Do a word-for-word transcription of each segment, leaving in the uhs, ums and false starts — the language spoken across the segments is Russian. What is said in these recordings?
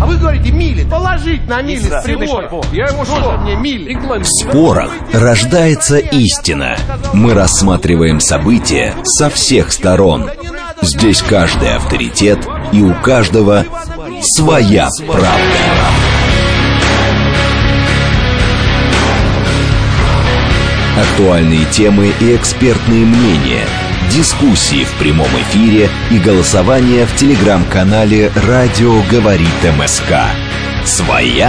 А вы говорите, мили. Положить на мили с прибором. Я ему что? Мне мили. В спорах рождается истина. Мы рассматриваем события со всех сторон. Здесь каждый авторитет, и у каждого своя правда. Актуальные темы и экспертные мнения, дискуссии в прямом эфире и голосование в телеграм-канале «Радио говорит МСК». «Своя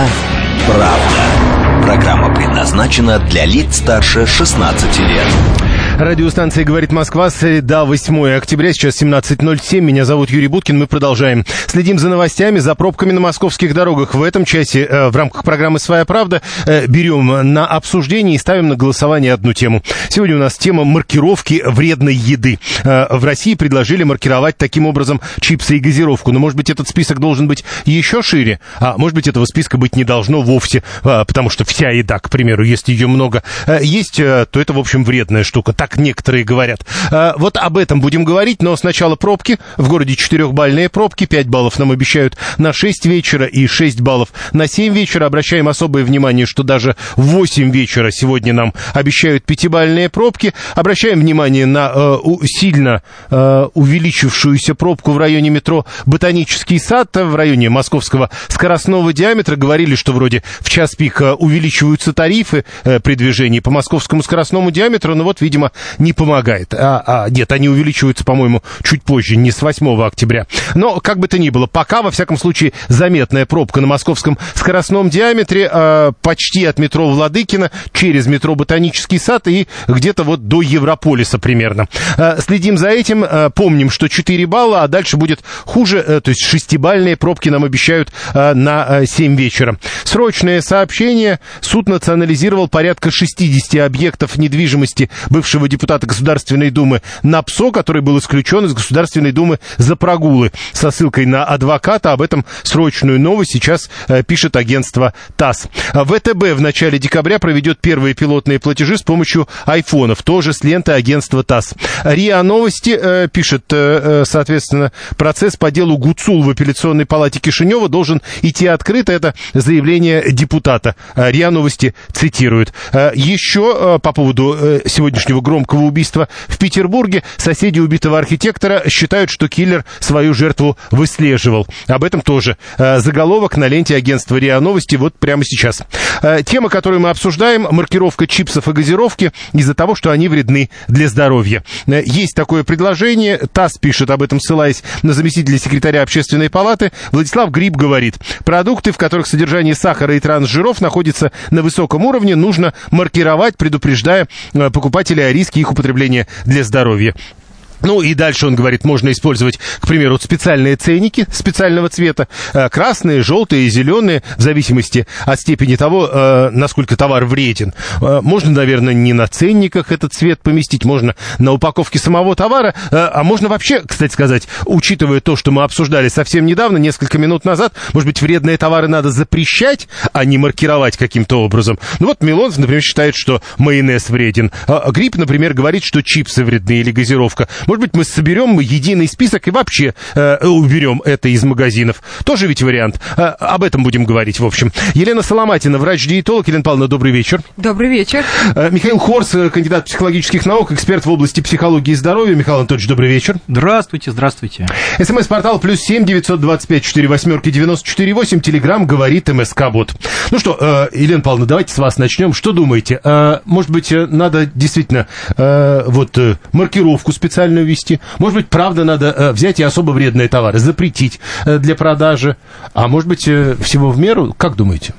правда». Программа предназначена для лиц старше шестнадцати лет. Радиостанция «Говорит Москва», среда, восьмое октября, сейчас семнадцать ноль семь. Меня зовут Юрий Буткин, мы продолжаем. Следим за новостями, за пробками на московских дорогах. В этом часе э, в рамках программы «Своя правда» э, берем на обсуждение и ставим на голосование одну тему. Сегодня у нас тема маркировки вредной еды. Э, в России предложили маркировать таким образом чипсы и газировку. Но, может быть, этот список должен быть еще шире, а может быть, этого списка быть не должно вовсе, э, потому что вся еда, к примеру, если ее много э, есть, э, то это, в общем, вредная штука. Так некоторые говорят. А, вот об этом будем говорить, но сначала пробки. В городе четырехбалльные пробки. пять баллов нам обещают на шесть вечера и шесть баллов на семь вечера. Обращаем особое внимание, что даже в восемь вечера сегодня нам обещают пятибалльные пробки. Обращаем внимание на э, у, сильно э, увеличившуюся пробку в районе метро Ботанический сад, в районе московского скоростного диаметра. Говорили, что вроде в час пик увеличиваются тарифы э, при движении по московскому скоростному диаметру, но вот, видимо, не помогает. А, а, нет, они увеличиваются, по-моему, чуть позже, не с восьмого октября. Но, как бы то ни было, пока, во всяком случае, заметная пробка на московском скоростном диаметре, э, почти от метро Владыкина, через метро Ботанический сад и где-то вот до Европолиса примерно. Э, следим за этим, э, помним, что четыре балла, а дальше будет хуже, э, то есть шестибалльные пробки нам обещают э, на э, семь вечера. Срочное сообщение. Суд национализировал порядка шестидесяти объектов недвижимости бывшего депутата Государственной Думы Напсо, который был исключен из Государственной Думы за прогулы. Со ссылкой на адвоката об этом срочную новость сейчас э, пишет агентство ТАСС. ВТБ в начале декабря проведет первые пилотные платежи с помощью айфонов, тоже с ленты агентства ТАСС. РИА Новости э, пишет, э, соответственно, процесс по делу Гуцул в апелляционной палате Кишинева должен идти открыто. Это заявление депутата. РИА Новости цитирует. Э, еще э, по поводу э, сегодняшнего громкого убийства в Петербурге. Соседи убитого архитектора считают, что киллер свою жертву выслеживал. Об этом тоже э, заголовок на ленте агентства РИА Новости вот прямо сейчас. Э, тема, которую мы обсуждаем, маркировка чипсов и газировки из-за того, что они вредны для здоровья. Э, есть такое предложение. ТАСС пишет об этом, ссылаясь на заместителя секретаря Общественной палаты. Владислав Гриб говорит, продукты, в которых содержание сахара и трансжиров находится на высоком уровне, нужно маркировать, предупреждая э, покупателей о риске их употребления для здоровья. Ну и дальше он говорит, можно использовать, к примеру, специальные ценники специального цвета, красные, желтые, зеленые, в зависимости от степени того, насколько товар вреден. Можно, наверное, не на ценниках этот цвет поместить, можно на упаковке самого товара, а можно вообще, кстати сказать, учитывая то, что мы обсуждали совсем недавно, несколько минут назад, может быть, вредные товары надо запрещать, а не маркировать каким-то образом. Ну вот Милонов, например, считает, что майонез вреден. Гриб, например, говорит, что чипсы вредны или газировка. Может быть, мы соберем единый список и вообще э, уберем это из магазинов. Тоже ведь вариант. Э, об этом будем говорить, в общем. Елена Соломатина, врач-диетолог. Елена Павловна, добрый вечер. Добрый вечер. Э, Михаил Хорс, кандидат психологических наук, эксперт в области психологии и здоровья. Михаил Анатольевич, добрый вечер. Здравствуйте, здравствуйте. СМС-портал плюс семь девятьсот двадцать пять четыре восьмерки девяносто четыре восемь. Телеграм говорит МСК-бот. Ну что, э, Елена Павловна, давайте с вас начнем. Что думаете? Э, может быть, надо действительно э, вот э, маркировку специальную вести? Может быть, правда, надо э, взять и особо вредные товары запретить э, для продажи? А может быть, э, всего в меру? Как думаете?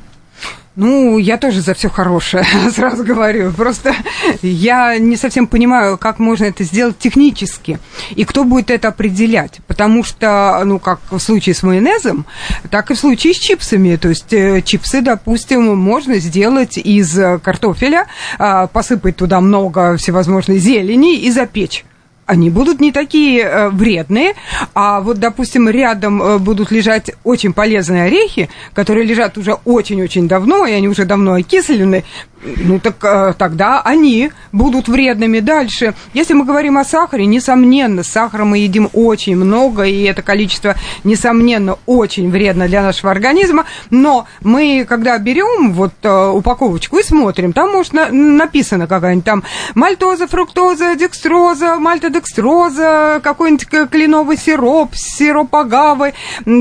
Ну, я тоже за все хорошее, сразу говорю. Просто я не совсем понимаю, как можно это сделать технически, и кто будет это определять. Потому что, ну, как в случае с майонезом, так и в случае с чипсами. То есть э, чипсы, допустим, можно сделать из картофеля, э, посыпать туда много всевозможной зелени и запечь. Они будут не такие э, вредные, а вот, допустим, рядом э, будут лежать очень полезные орехи, которые лежат уже очень-очень давно, и они уже давно окислены, Ну, так э, тогда они будут вредными. Дальше, если мы говорим о сахаре, несомненно, сахара мы едим очень много, и это количество, несомненно, очень вредно для нашего организма, но мы, когда берем вот э, упаковочку и смотрим, там, может, на, написано какая-нибудь там мальтоза, фруктоза, декстроза, мальтодекстроза, какой-нибудь кленовый сироп, сироп агавы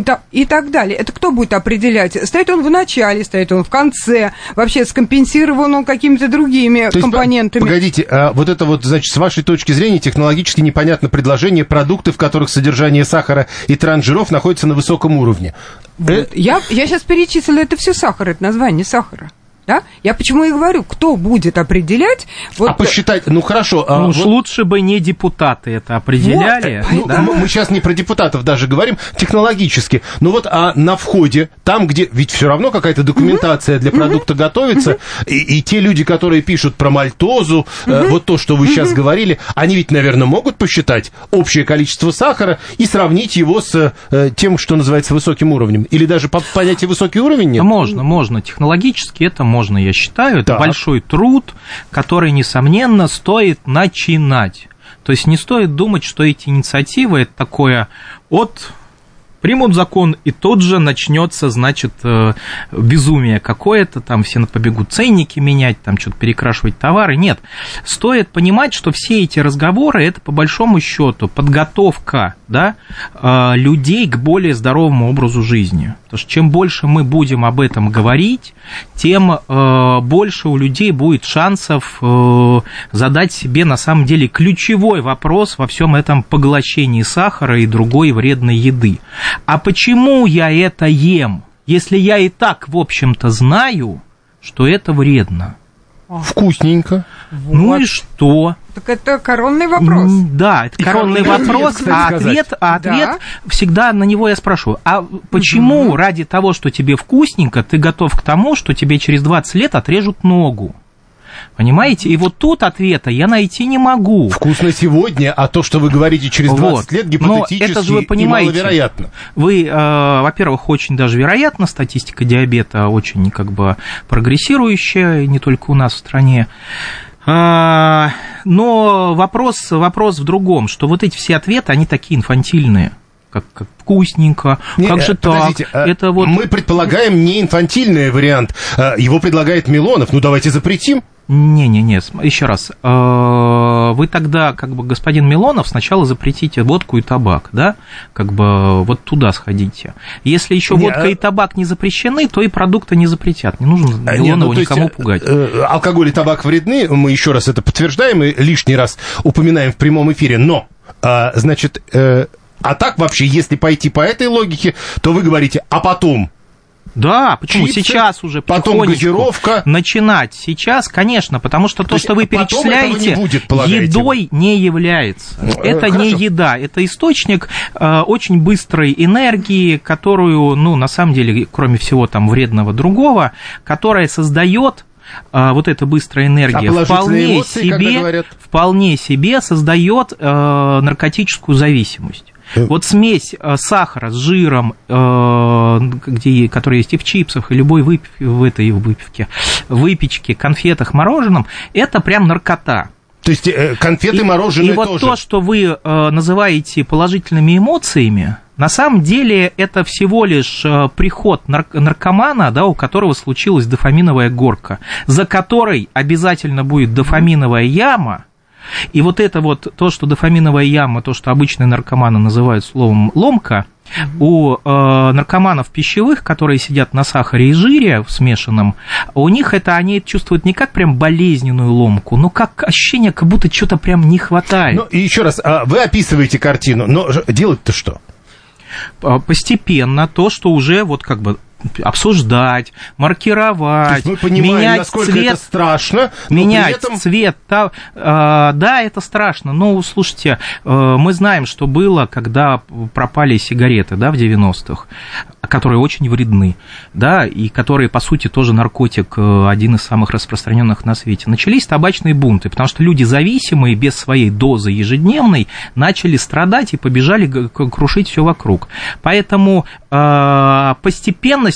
и так далее. Это кто будет определять? Стоит он в начале, стоит он в конце, вообще скомпенсирован он какими-то другими То компонентами. Есть, погодите, а вот это вот, значит, с вашей точки зрения технологически непонятно предложение продукты, в которых содержание сахара и трансжиров находится на высоком уровне. Вот. Э... Я, я сейчас перечислила, это все сахар, это название сахара. Да? Я почему и говорю, кто будет определять... Вот... А посчитать, ну хорошо... Ну а, уж вот... лучше бы не депутаты это определяли. Вот, ну, да? мы, мы сейчас не про депутатов даже говорим, технологически. Ну вот, а на входе, там, где... Ведь все равно какая-то документация uh-huh. для продукта uh-huh. готовится, uh-huh. и, и те люди, которые пишут про мальтозу, uh-huh. э, вот то, что вы uh-huh. сейчас говорили, они ведь, наверное, могут посчитать общее количество сахара и сравнить его с э, тем, что называется высоким уровнем. Или даже по понятию высокий уровень нет? Можно, можно. Технологически это можно, я считаю. Это так. большой труд, который, несомненно, стоит начинать. То есть не стоит думать, что эти инициативы это такое от... Примут закон, и тут же начнется, значит, безумие какое-то, там все побегут ценники менять, там что-то перекрашивать товары. Нет, стоит понимать, что все эти разговоры, это по большому счету подготовка, да, людей к более здоровому образу жизни. Потому что чем больше мы будем об этом говорить, тем больше у людей будет шансов задать себе, на самом деле, ключевой вопрос во всем этом поглощении сахара и другой вредной еды. А почему я это ем, если я и так, в общем-то, знаю, что это вредно? Вкусненько. Вот. Ну и что? Так это коронный вопрос. Да, это коронный вопрос, ответ, а ответ, а ответ да. всегда на него я спрашиваю. А почему угу. ради того, что тебе вкусненько, ты готов к тому, что тебе через двадцать лет отрежут ногу? Понимаете? И вот тут ответа я найти не могу. Вкусно сегодня, а то, что вы говорите через двадцать вот. лет, гипотетически это же вы понимаете, и маловероятно. Вы, э, во-первых, очень даже вероятно, статистика диабета очень как бы прогрессирующая, не только у нас в стране. А, но вопрос, вопрос в другом, что вот эти все ответы, они такие инфантильные. Как, как вкусненько, не, как же так? Это вот... Мы предполагаем не инфантильный вариант. Его предлагает Милонов. Ну, давайте запретим. Не-не-не, еще раз. Вы тогда, как бы, господин Милонов, сначала запретите водку и табак, да? Как бы вот туда сходите. Если еще не, водка а... и табак не запрещены, то и продукты не запретят. Не нужно Милонову ну, никому есть, пугать. Э, алкоголь и табак вредны, мы еще раз это подтверждаем и лишний раз упоминаем в прямом эфире. Но, э, значит... Э, А так вообще, если пойти по этой логике, то вы говорите, а потом... Да, почему? Чипсы, сейчас уже потом газировка. Начинать сейчас, конечно, потому что то, то что вы перечисляете, не будет, едой не является. Это Хорошо. не еда, это источник э, очень быстрой энергии, которую, ну, на самом деле, кроме всего там вредного другого, которая создает а, вот эта быстрая энергия, а вполне, эмоции, себе, вполне себе создает э, наркотическую зависимость. Вот смесь э, сахара с жиром, э, где, которая есть и в чипсах, и любой выпив, в этой выпивке, выпечке, конфетах, мороженом, это прям наркота. То есть э, конфеты, и, мороженое и тоже. И вот то, что вы э, называете положительными эмоциями, на самом деле это всего лишь э, приход нар- наркомана, да, у которого случилась дофаминовая горка, за которой обязательно будет дофаминовая яма. И вот это вот, то, что дофаминовая яма, то, что обычные наркоманы называют словом ломка, mm-hmm. у э, наркоманов пищевых, которые сидят на сахаре и жире смешанном, у них это, они чувствуют не как прям болезненную ломку, но как ощущение, как будто что-то прям не хватает. Ну, и еще раз, вы описываете картину, но делать-то что? Постепенно то, что уже вот как бы обсуждать, маркировать, мы понимаем, менять насколько цвет, это страшно, менять этом... цвет. Да, да, это страшно, но, слушайте, мы знаем, что было, когда пропали сигареты, да, в девяностых, которые очень вредны, да, и которые, по сути, тоже наркотик, один из самых распространенных на свете. Начались табачные бунты, потому что люди зависимые, без своей дозы ежедневной, начали страдать и побежали крушить все вокруг. Поэтому постепенно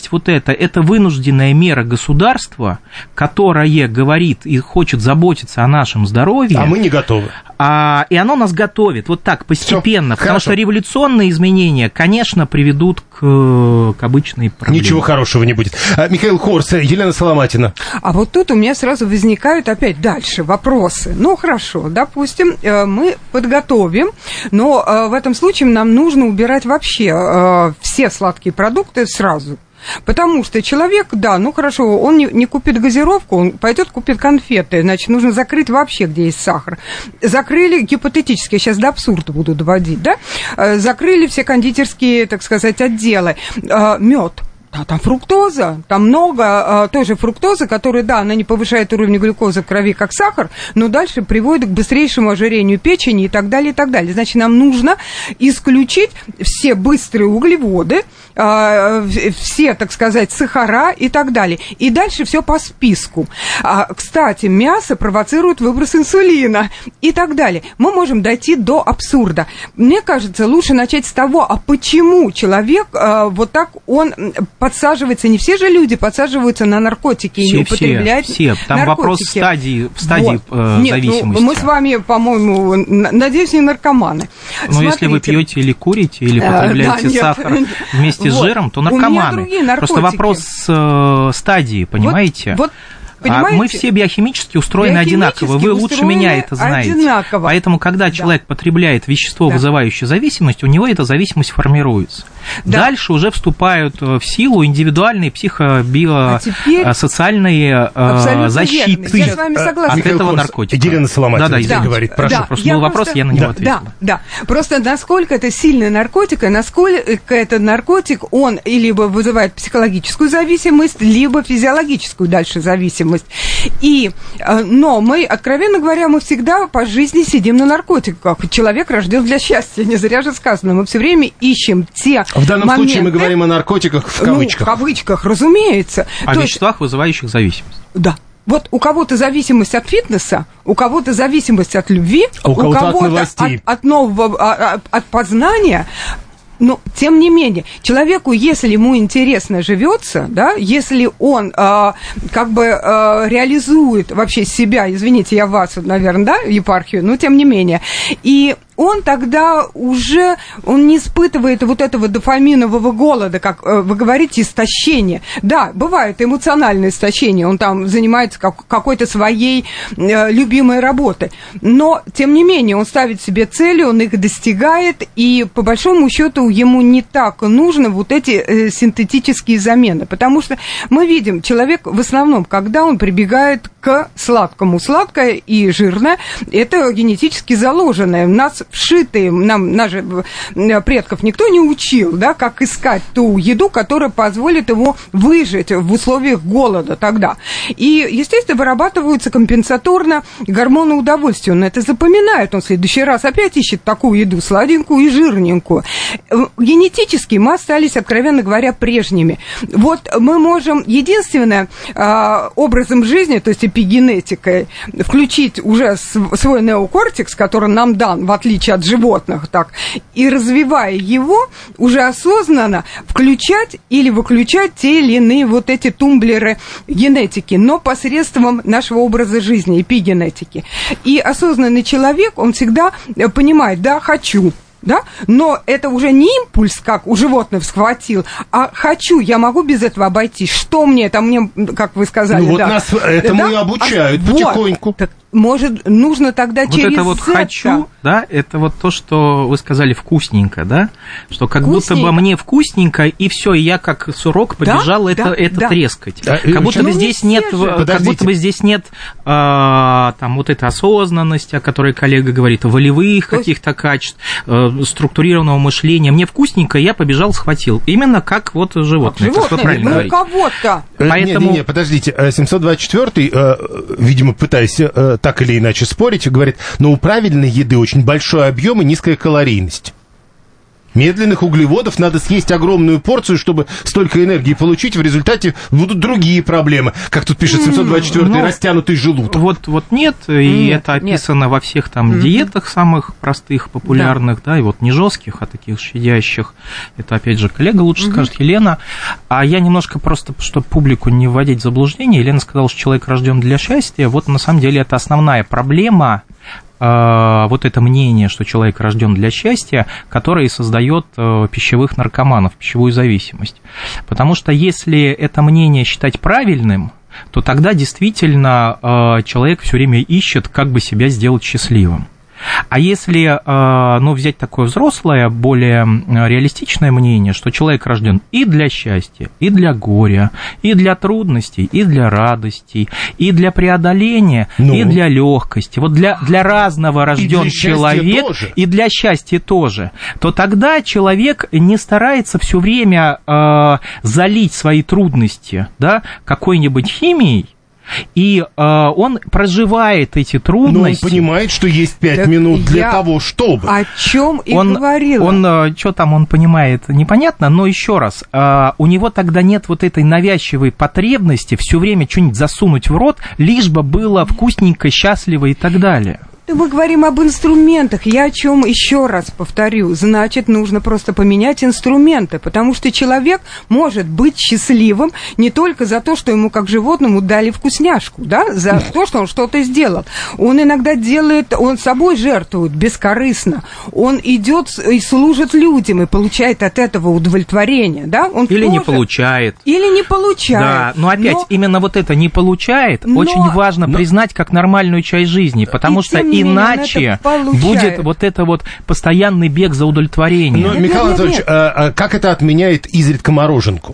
строгость вот эта, это вынужденная мера государства, которое говорит и хочет заботиться о нашем здоровье. А мы не готовы. А, и оно нас готовит вот так постепенно, Всё, потому хорошо. что революционные изменения, конечно, приведут к, к обычной проблеме. Ничего хорошего не будет. А, Михаил Хорс, Елена Соломатина. А вот тут у меня сразу возникают опять дальше вопросы. Ну, хорошо, допустим, мы подготовим, но в этом случае нам нужно убирать вообще все сладкие продукты сразу. Потому что человек, да, ну хорошо, он не, не купит газировку, он пойдет купит конфеты, значит, нужно закрыть вообще, где есть сахар. Закрыли, гипотетически, я сейчас до абсурда буду доводить, да, закрыли все кондитерские, так сказать, отделы. Мед. Да, там фруктоза, там много а, той же фруктозы, которая, да, она не повышает уровень глюкозы в крови, как сахар, но дальше приводит к быстрейшему ожирению печени и так далее, и так далее. Значит, нам нужно исключить все быстрые углеводы, а, все, так сказать, сахара и так далее. И дальше все по списку. А, кстати, мясо провоцирует выброс инсулина и так далее. Мы можем дойти до абсурда. Мне кажется, лучше начать с того, а почему человек а, вот так, он... подсаживается, не все же люди подсаживаются на наркотики все, и употребляют все, все. Там наркотики. Вопрос стадии, в стадии вот. э, Нет, зависимости. Ну, мы с вами, по-моему, надеюсь, не наркоманы. Но Смотрите. Если вы пьете или курите, или потребляете да, сахар нет. вместе вот. с жиром, то наркоманы. Просто вопрос э, стадии, понимаете? Вот, вот. Понимаете? А мы все биохимически устроены биохимически одинаково. Вы лучше меня это знаете. Одинаково. Поэтому, когда да. человек потребляет вещество, да. вызывающее зависимость, у него эта зависимость формируется. Да. Дальше уже вступают в силу индивидуальные психо-биосоциальные а защиты я с вами согласна. от Михаил этого Хорс, наркотика. Елена Соломатина да, да, да. говорит, прошу. Да. Просто я был просто... вопрос, я на него да, ответил. Да, да. Просто насколько это сильный наркотик, и насколько этот наркотик, он либо вызывает психологическую зависимость, либо физиологическую дальше зависимость. И, но мы, откровенно говоря, мы всегда по жизни сидим на наркотиках. Человек рожден для счастья, не зря же сказано. Мы все время ищем те В данном моменты, случае мы говорим о наркотиках в кавычках. Ну, в кавычках, разумеется. О То веществах, есть, вызывающих зависимость. Да. Вот у кого-то зависимость от фитнеса, у кого-то зависимость от любви, а у, у кого-то, кого-то от новостей, от, от нового, от, от познания. Но, тем не менее, человеку, если ему интересно живется, да, если он э, как бы э, реализует вообще себя, извините, я вас, наверное, да, епархию, но тем не менее, и он тогда уже, он не испытывает вот этого дофаминового голода, как вы говорите, истощения. Да, бывает эмоциональное истощение, он там занимается как, какой-то своей э, любимой работой, но, тем не менее, он ставит себе цели, он их достигает, и, по большому счету, ему не так нужны вот эти э, синтетические замены, потому что мы видим, человек в основном, когда он прибегает к сладкому, сладкое и жирное, это генетически заложенное, у нас вшитые, нам, нас же предков никто не учил, да, как искать ту еду, которая позволит ему выжить в условиях голода тогда. И, естественно, вырабатываются компенсаторно гормоны удовольствия. Он это запоминает, он в следующий раз опять ищет такую еду, сладенькую и жирненькую. Генетически мы остались, откровенно говоря, прежними. Вот мы можем единственное образом жизни, то есть эпигенетикой, включить уже свой неокортекс, который нам дан, в отличие от животных, так, и развивая его, уже осознанно включать или выключать те или иные вот эти тумблеры генетики, но посредством нашего образа жизни, эпигенетики. И осознанный человек, он всегда понимает, да, хочу, да, но это уже не импульс, как у животных схватил, а хочу, я могу без этого обойтись, что мне это, мне, как вы сказали, ну, вот да. нас этому да? и обучают а, потихоньку. Вот, так, может, нужно тогда вот через это вот это... хочу, да, это вот то, что вы сказали вкусненько, да, что как вкусненько. Будто бы мне вкусненько, и все, и я как сурок побежал да? это, да? это да. трескать. Да. Как будто бы здесь нет, как будто бы здесь нет а, там вот этой осознанности, о которой коллега говорит, волевых то каких-то качеств, структурированного мышления. Мне вкусненько, я побежал, схватил. Именно как вот животные, как, животные, как вы правильно говорите. Кого-то. Поэтому... Не, не, не, подождите, семьсот двадцать четвёртый, видимо, пытаясь так или иначе спорить, говорит, но у правильной еды очень большой объем и низкая калорийность. Медленных углеводов надо съесть огромную порцию, чтобы столько энергии получить. В результате будут другие проблемы. Как тут пишет семьсот двадцать четвёртый, ну, растянутый желудок. Вот, вот нет, и нет, это описано нет. во всех там mm-hmm. диетах самых простых, популярных, да. да, и вот не жестких, а таких щадящих. Это, опять же, коллега лучше mm-hmm. скажет, Елена. А я немножко просто, чтобы публику не вводить в заблуждение, Елена сказала, что человек рожден для счастья. Вот на самом деле это основная проблема, вот это мнение, что человек рожден для счастья, которое создает пищевых наркоманов, пищевую зависимость. Потому что если это мнение считать правильным, то тогда действительно человек все время ищет, как бы себя сделать счастливым. А если, ну, взять такое взрослое, более реалистичное мнение, что человек рожден и для счастья, и для горя, и для трудностей, и для радостей, и для преодоления, ну. и для легкости, вот для, для разного рожден человек, и для счастья тоже, то тогда человек не старается все время э, залить свои трудности, да, какой-нибудь химией, и э, он проживает эти трудности. Но он понимает, что есть пять так минут для того, чтобы. О чем и он, говорила. Он, э, что там он понимает, непонятно, но еще раз, э, у него тогда нет вот этой навязчивой потребности все время что-нибудь засунуть в рот, лишь бы было вкусненько, счастливо и так далее. Мы говорим об инструментах. Я о чем еще раз повторю. Значит, нужно просто поменять инструменты, потому что человек может быть счастливым не только за то, что ему как животному дали вкусняшку, да, за то, что он что-то сделал. Он иногда делает, он собой жертвует бескорыстно. Он идет и служит людям и получает от этого удовлетворение, да? Он или тоже... не получает. Или не получает. Да, но опять но... именно вот это не получает но... очень важно но... признать как нормальную часть жизни, потому и что иначе будет вот это вот постоянный бег за удовлетворением. Но, Михаил Анатольевич, а, а как это отменяет изредка мороженку?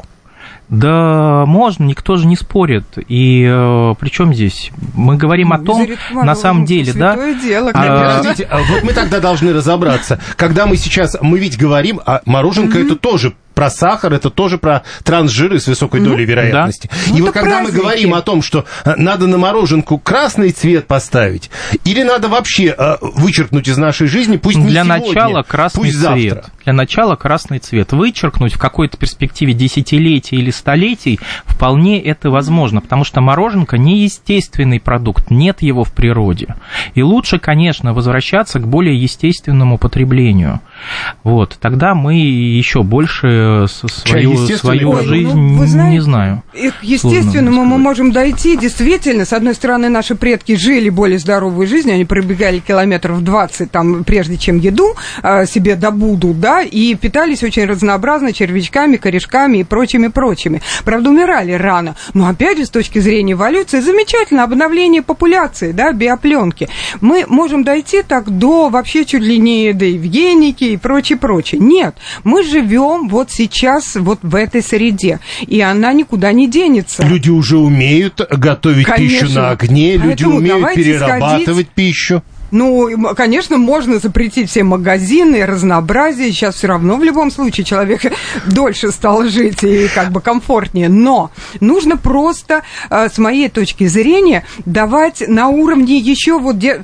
Да, можно, никто же не спорит. И э, при чем здесь? Мы говорим ну, о том, на самом деле, да? Дело, а, подождите, вот мы тогда должны разобраться. Когда мы сейчас, мы ведь говорим, а мороженка mm-hmm. это тоже про сахар, это тоже про трансжиры с высокой долей mm-hmm. вероятности. Да. И ну, вот когда праздники. Мы говорим о том, что надо на мороженку красный цвет поставить, или надо вообще э, вычеркнуть из нашей жизни, пусть не Для сегодня, начала красный пусть цвет. завтра. Для начала красный цвет. Вычеркнуть в какой-то перспективе десятилетий или столетий вполне это возможно, потому что мороженка не естественный продукт, нет его в природе. И лучше, конечно, возвращаться к более естественному потреблению. Вот, тогда мы еще больше свою, свою Ой, жизнь, ну, знаете, не знаю. К естественному мы можем дойти. Действительно, с одной стороны, наши предки жили более здоровой жизнью, они пробегали километров двадцать, там, прежде чем еду а, себе добудут, да, и питались очень разнообразно червячками, корешками и прочими-прочими. Правда, умирали рано. Но, опять же, с точки зрения эволюции, замечательно обновление популяции, да, биопленки. Мы можем дойти так до вообще чуть ли не до Евгеники и прочее-прочее. Нет, мы живем вот сейчас вот в этой среде, и она никуда не денется. Люди уже умеют готовить Конечно. Пищу на огне, люди Поэтому умеют перерабатывать сходить... пищу. Ну, конечно, можно запретить все магазины, разнообразие. Сейчас все равно в любом случае человек дольше стал жить и как бы комфортнее. Но нужно просто, с моей точки зрения, давать на уровне еще вот де,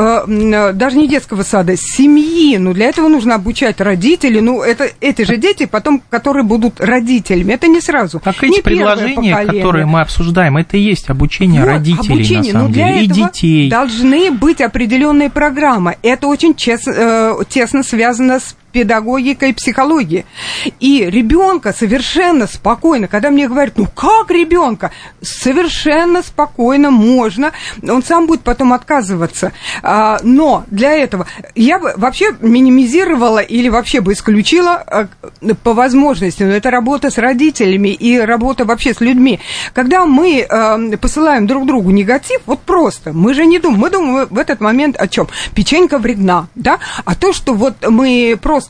даже не детского сада, семьи. Ну, для этого нужно обучать родителей. Ну, это эти же дети, потом, которые будут родителями. Это не сразу. Так эти предложения, которые мы обсуждаем, это и есть обучение вот, родителей, обучение, на самом деле, и детей. Должны быть определенные программа. Это очень чес, э, тесно связано с педагогикой и психологией. И ребенка совершенно спокойно, когда мне говорят, ну как ребенка? Совершенно спокойно можно, он сам будет потом отказываться. А, но для этого я бы вообще минимизировала или вообще бы исключила а, по возможности, но это работа с родителями и работа вообще с людьми. Когда мы а, посылаем друг другу негатив, вот просто, мы же не думаем, мы думаем в этот момент о чем? Печенька вредна, да? А то, что вот мы просто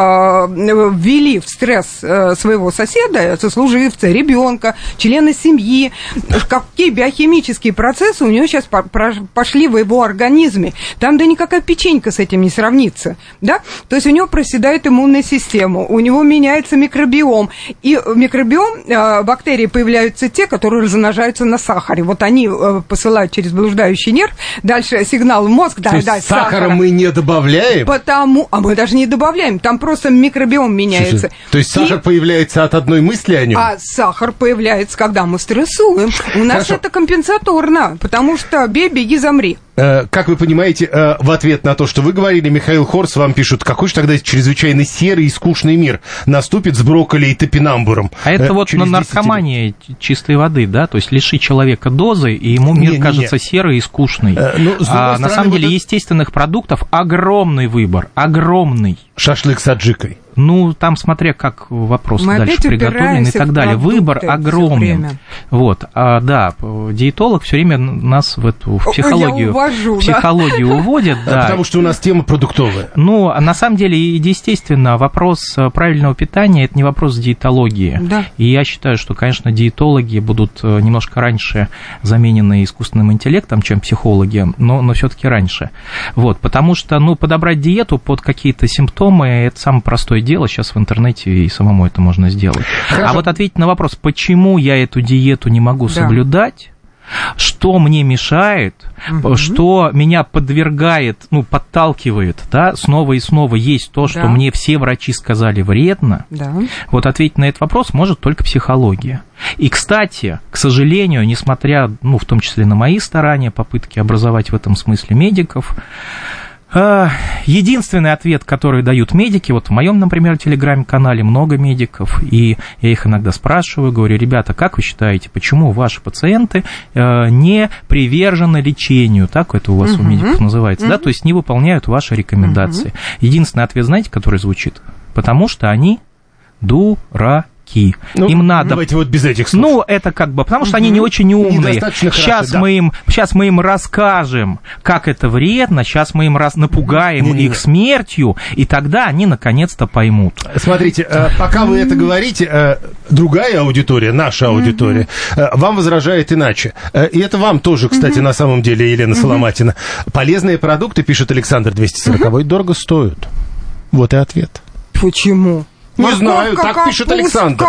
ввели в стресс своего соседа, сослуживца, ребенка, члена семьи, какие биохимические процессы у него сейчас пошли в его организме. Там да никакая печенька с этим не сравнится, да? То есть у него проседает иммунная система, у него меняется микробиом, и микробиом, бактерии появляются те, которые размножаются на сахаре. Вот они посылают через блуждающий нерв, дальше сигнал в мозг, да, да, сахара мы не добавляем? Потому, а мы даже не добавляем. представляем, там просто микробиом меняется. То есть сахар и... появляется от одной мысли о нем? А сахар появляется, когда мы стрессуем. У нас Хорошо. Это компенсаторно, потому что бей, беги, замри. Как вы понимаете, в ответ на то, что вы говорили, Михаил Хорс вам пишет, какой же тогда чрезвычайно серый и скучный мир наступит с брокколи и топинамбуром. А это вот на наркомании чистой воды, да? То есть лиши человека дозы, и ему мир не, не, кажется не. серый и скучный. Ну, а стороны, на самом деле вот естественных продуктов огромный выбор, огромный. Шашлык с аджикой. Ну, там, смотря как вопрос Мы дальше приготовлен и так далее. Выбор огромный. Вот, а, да, диетолог все время нас в эту в психологию, увожу, в психологию да? уводит. Да. Потому что у нас тема продуктовая. Ну, на самом деле, естественно, вопрос правильного питания – это не вопрос диетологии. Да. И я считаю, что, конечно, диетологи будут немножко раньше заменены искусственным интеллектом, чем психологи, но, но все-таки раньше. Вот, потому что, ну, подобрать диету под какие-то симптомы – это самое простое дело, сейчас в интернете и самому это можно сделать. Хорошо. А вот ответить на вопрос, почему я эту диету не могу да. соблюдать, что мне мешает, угу. что меня подвергает, ну, подталкивает, да, снова и снова есть то, что да. мне все врачи сказали вредно, да. вот ответить на этот вопрос может только психология. И, кстати, к сожалению, несмотря, ну, в том числе на мои старания, попытки образовать в этом смысле медиков, единственный ответ, который дают медики, вот в моем, например, телеграм-канале много медиков, и я их иногда спрашиваю, говорю, ребята, как вы считаете, почему ваши пациенты не привержены лечению, так это у вас uh-huh. у медиков называется, uh-huh. да, то есть не выполняют ваши рекомендации. Uh-huh. Единственный ответ, знаете, который звучит? Потому что они дураки. Ну, им надо... Давайте вот без этих слов. Ну, это как бы... Потому что угу. они не очень умные. Сейчас, хорошо, мы да. им, сейчас мы им расскажем, как это вредно, сейчас мы им раз... напугаем не, не, их не. смертью, и тогда они наконец-то поймут. Смотрите, пока вы это говорите, другая аудитория, наша аудитория, вам возражает иначе. И это вам тоже, кстати, на самом деле, Елена Соломатина. Полезные продукты, пишет Александр двести сорок, дорого стоят. Вот и ответ. Почему? Не Морковка, знаю, так капустка, пишет Александр.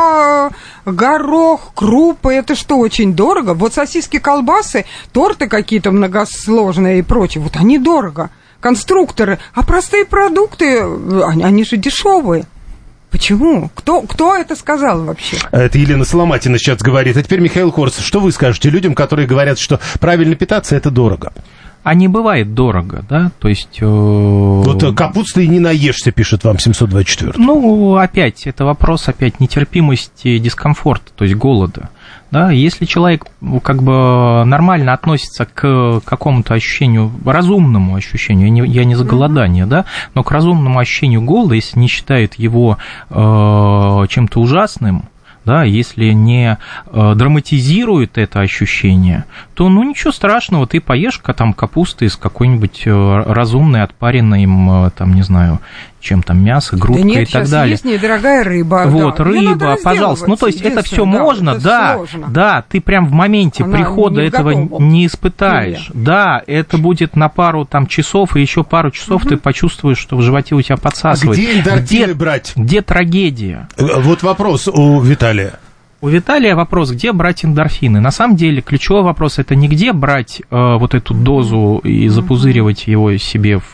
Горох, крупы, это что, очень дорого? Вот сосиски, колбасы, торты какие-то многосложные и прочее, вот они дорого. Конструкторы, а простые продукты, они, они же дешевые. Почему? Кто, кто это сказал вообще? Это Елена Соломатина сейчас говорит. А теперь Михаил Хорс, что вы скажете людям, которые говорят, что правильно питаться – это дорого? А не бывает дорого, да, то есть... Э... Вот капусты и не наешься, пишет вам семьсот двадцать четыре. Ну, опять, это вопрос, опять, нетерпимости, дискомфорта, то есть голода, да, если человек как бы нормально относится к какому-то ощущению, разумному ощущению, я не, я не за голодание, да, но к разумному ощущению голода, если не считает его э, чем-то ужасным, да, если не э, драматизирует это ощущение, то, ну, ничего страшного, ты поешь-ка там капусты из какой-нибудь э, разумной, отпаренной им, э, там, не знаю, чем там, мясо, грудка да нет, и так далее. Есть недорогая рыба. Вот, да. рыба, пожалуйста. Ну, то есть это все можно, да, это да, ты прям в моменте Она прихода не этого не испытаешь. Или. Да, это будет на пару там часов, и еще пару часов угу. ты почувствуешь, что в животе у тебя подсасывает. А где эндорфины брать? Где трагедия? Вот вопрос у Виталия. У Виталия вопрос, где брать эндорфины. На самом деле ключевой вопрос это не где брать э, вот эту дозу и запузыривать его себе в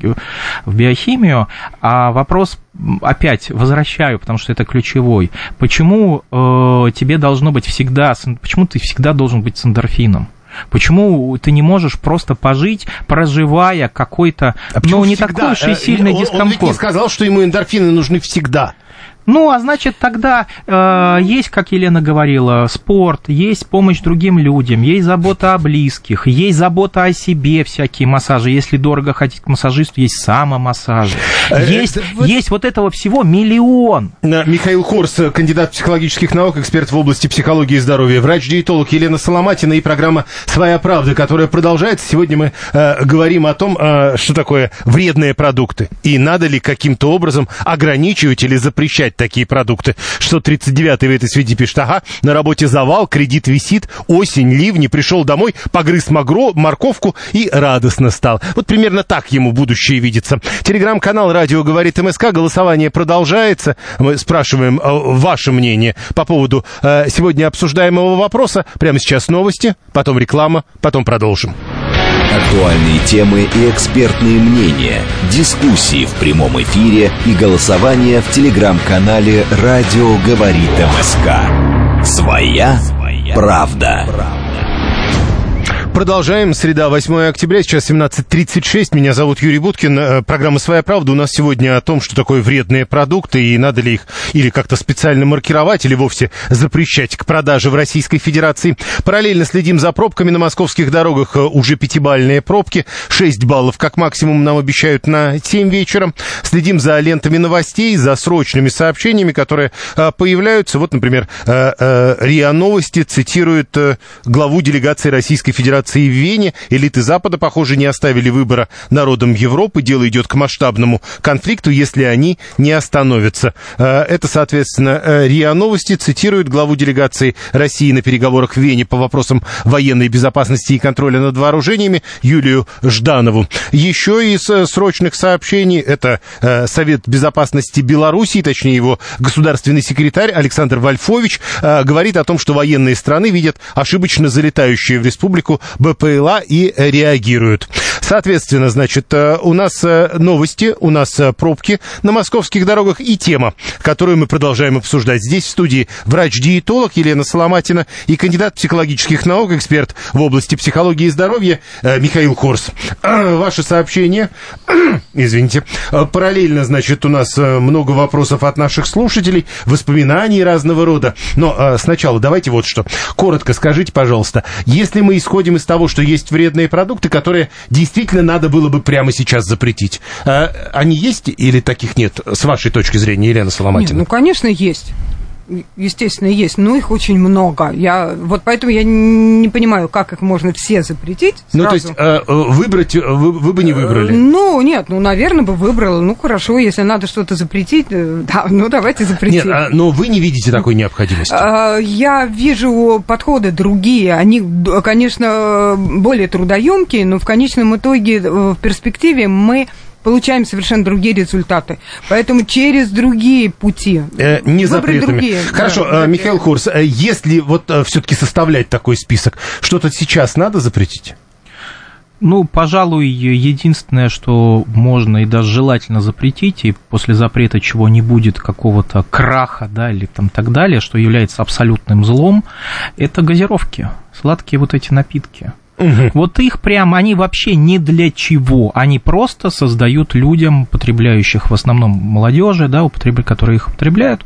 в биохимию, а вопрос опять возвращаю, потому что это ключевой. Почему э, тебе должно быть всегда, почему ты всегда должен быть с эндорфином? Почему ты не можешь просто пожить, проживая какой-то, а ну, не всегда? Такой уж и сильный он, дискомфорт? Он ведь не сказал, что ему эндорфины нужны всегда. Ну, а значит, тогда э, есть, как Елена говорила, спорт, есть помощь другим людям, есть забота о близких, есть забота о себе, всякие массажи. Если дорого ходить к массажисту, есть самомассажи. Есть, вот... есть вот этого всего миллион. Михаил Хорс, кандидат психологических наук, эксперт в области психологии и здоровья, врач-диетолог Елена Соломатина и программа «Своя правда», которая продолжается. Сегодня мы э, говорим о том, э, что такое вредные продукты и надо ли каким-то образом ограничивать или запрещать такие продукты. сто тридцать девятый в этой связи пишет, ага, на работе завал, кредит висит, осень, ливни, пришел домой, погрыз магро, морковку и радостно стал. Вот примерно так ему будущее видится. Телеграм-канал «Радио говорит МСК», голосование продолжается. Мы спрашиваем ваше мнение по поводу э, сегодня обсуждаемого вопроса. Прямо сейчас новости, потом реклама, потом продолжим. Актуальные темы и экспертные мнения, дискуссии в прямом эфире и голосование в телеграм-канале «Радио говорит МСК». Своя правда. Продолжаем. Среда, восьмое октября, сейчас семнадцать тридцать шесть. Меня зовут Юрий Буткин. Программа «Своя правда». У нас сегодня о том, что такое вредные продукты, и надо ли их или как-то специально маркировать, или вовсе запрещать к продаже в Российской Федерации. Параллельно следим за пробками на московских дорогах. Уже пятибалльные пробки. шесть баллов, как максимум, нам обещают на семь вечера. Следим за лентами новостей, за срочными сообщениями, которые появляются. Вот, например, РИА Новости цитирует главу делегации Российской Федерации в Вене. Элиты Запада, похоже, не оставили выбора народам Европы. Дело идет к масштабному конфликту, если они не остановятся. Это, соответственно, РИА Новости цитирует главу делегации России на переговорах в Вене по вопросам военной безопасности и контроля над вооружениями Юлию Жданову. Еще из срочных сообщений это Совет безопасности Белоруссии, точнее его государственный секретарь Александр Вольфович говорит о том, что военные страны видят ошибочно залетающие в республику БПЛА и реагируют. Соответственно, значит, у нас новости, у нас пробки на московских дорогах и тема, которую мы продолжаем обсуждать. Здесь в студии врач-диетолог Елена Соломатина и кандидат психологических наук, эксперт в области психологии и здоровья Михаил Хорс. Ваше сообщение, извините, параллельно, значит, у нас много вопросов от наших слушателей, воспоминаний разного рода. Но сначала давайте вот что. Коротко скажите, пожалуйста, если мы исходим из того, что есть вредные продукты, которые действительно надо было бы прямо сейчас запретить, они есть или таких нет, с вашей точки зрения, Елена Соломатина? Нет, ну, конечно, есть. Естественно, есть, но их очень много. Я, вот поэтому я не понимаю, как их можно все запретить сразу. Ну, то есть, э, выбрать вы, вы бы не выбрали? Ну, нет, ну, наверное, бы выбрала. Ну, хорошо, если надо что-то запретить, да, ну, давайте запретим. Нет, а, но вы не видите такой необходимости? Я вижу подходы другие. Они, конечно, более трудоемкие, но в конечном итоге, в перспективе мы получаем совершенно другие результаты. Поэтому через другие пути. Э, не запретами. Другие, Хорошо, да, Михаил Хорс, если вот все-таки составлять такой список, что-то сейчас надо запретить? Ну, пожалуй, единственное, что можно и даже желательно запретить, и после запрета чего не будет какого-то краха, да, или там так далее, что является абсолютным злом, это газировки, сладкие вот эти напитки. Угу. Вот их прям, они вообще не для чего, они просто создают людям, потребляющих в основном молодежи, да, употреб... которые их употребляют,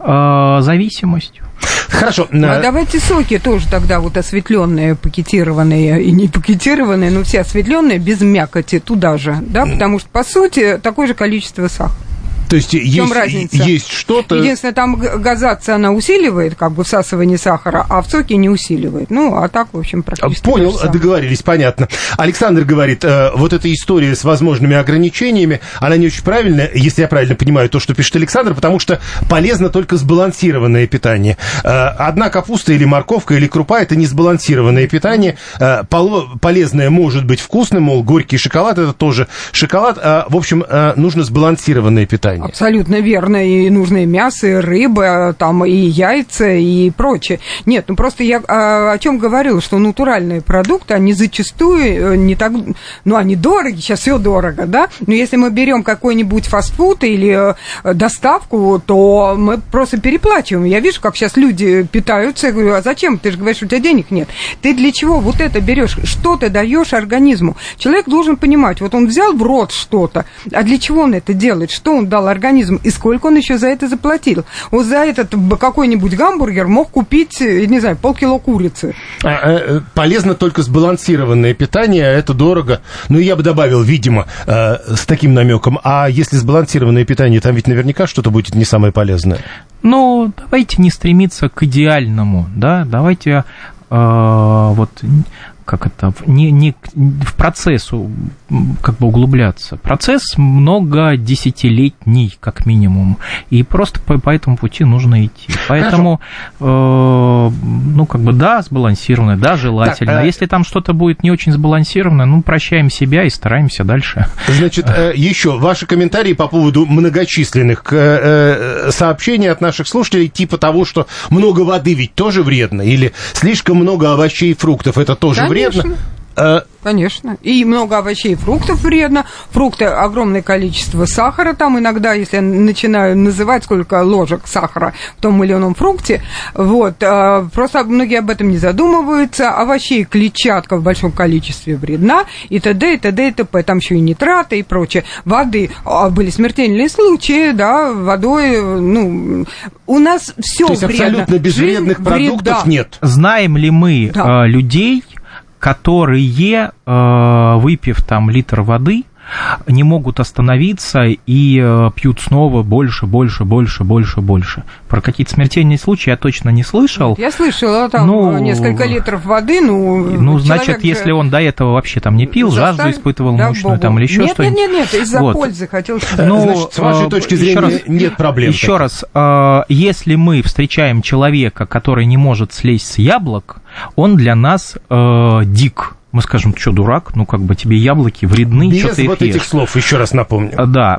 э, зависимость. Хорошо. Ну, а давайте соки тоже тогда вот осветленные, пакетированные и не пакетированные, но все осветленные без мякоти туда же, да, потому что по сути такое же количество сахара. То есть есть, есть что-то... Единственное, там газация, она усиливает, как бы всасывание сахара, а в соке не усиливает. Ну, а так, в общем, практически... Понял, договорились, понятно. Александр говорит, э, вот эта история с возможными ограничениями, она не очень правильная, если я правильно понимаю то, что пишет Александр, потому что полезно только сбалансированное питание. Э, одна капуста или морковка или крупа – это не сбалансированное питание. Э, пол, полезное может быть вкусным, мол, горький шоколад – это тоже шоколад. Э, в общем, э, нужно сбалансированное питание. Абсолютно верно, и нужно и мясо, и рыба, там, и яйца, и прочее. Нет, ну просто я о, о чем говорила, что натуральные продукты, они зачастую не так, ну, они дороги, сейчас все дорого, да, но если мы берем какой-нибудь фастфуд или доставку, то мы просто переплачиваем. Я вижу, как сейчас люди питаются, я говорю, а зачем? Ты же говоришь, у тебя денег нет. Ты для чего вот это берешь? Что ты даешь организму? Человек должен понимать, вот он взял в рот что-то, а для чего он это делает? Что он дал организм, и сколько он еще за это заплатил. Вот за этот какой-нибудь гамбургер мог купить, не знаю, полкило курицы. Полезно только сбалансированное питание, это дорого. Ну, я бы добавил, видимо, с таким намеком. А если сбалансированное питание, там ведь наверняка что-то будет не самое полезное. Ну, давайте не стремиться к идеальному, да, давайте э, вот... как это, не, не в процесс как бы углубляться. Процесс много десятилетний, как минимум, и просто по, по этому пути нужно идти. Поэтому, э, ну, как бы, да, сбалансированное, да, желательно. Так, а... Если там что-то будет не очень сбалансированное, ну, прощаем себя и стараемся дальше. Значит, еще ваши комментарии по поводу многочисленных сообщений от наших слушателей, типа того, что много воды ведь тоже вредно, или слишком много овощей и фруктов, это тоже Конечно. вредно? А... Конечно. И много овощей и фруктов вредно. Фрукты, огромное количество сахара там иногда, если я начинаю называть, сколько ложек сахара в том или ином фрукте. Вот. Просто многие об этом не задумываются. Овощей клетчатка в большом количестве вредна. И т.д., и т.д., и т.п. Там еще и нитраты и прочее. Воды. Были смертельные случаи, да, водой, ну... У нас все вредно. То есть абсолютно безвредных Жизнь продуктов вредна. Нет. Знаем ли мы да. людей, которые, выпив там литр воды, не могут остановиться и пьют снова больше, больше, больше, больше, больше. Про какие-то смертельные случаи я точно не слышал. Я слышала, там ну, несколько литров воды, ну... Ну, значит, если он до этого вообще там не пил, заставит, жажду испытывал да, мощную там или еще нет, что-нибудь. Нет, нет, нет, из-за вот. пользы хотел сказать. Ну, значит, с вашей точки зрения раз, нет проблем. Еще раз, если мы встречаем человека, который не может слезть с яблок, он для нас дик. Мы скажем, что, дурак, ну, как бы тебе яблоки вредны, без что ты вот их этих ешь. слов, еще раз напомню. Да,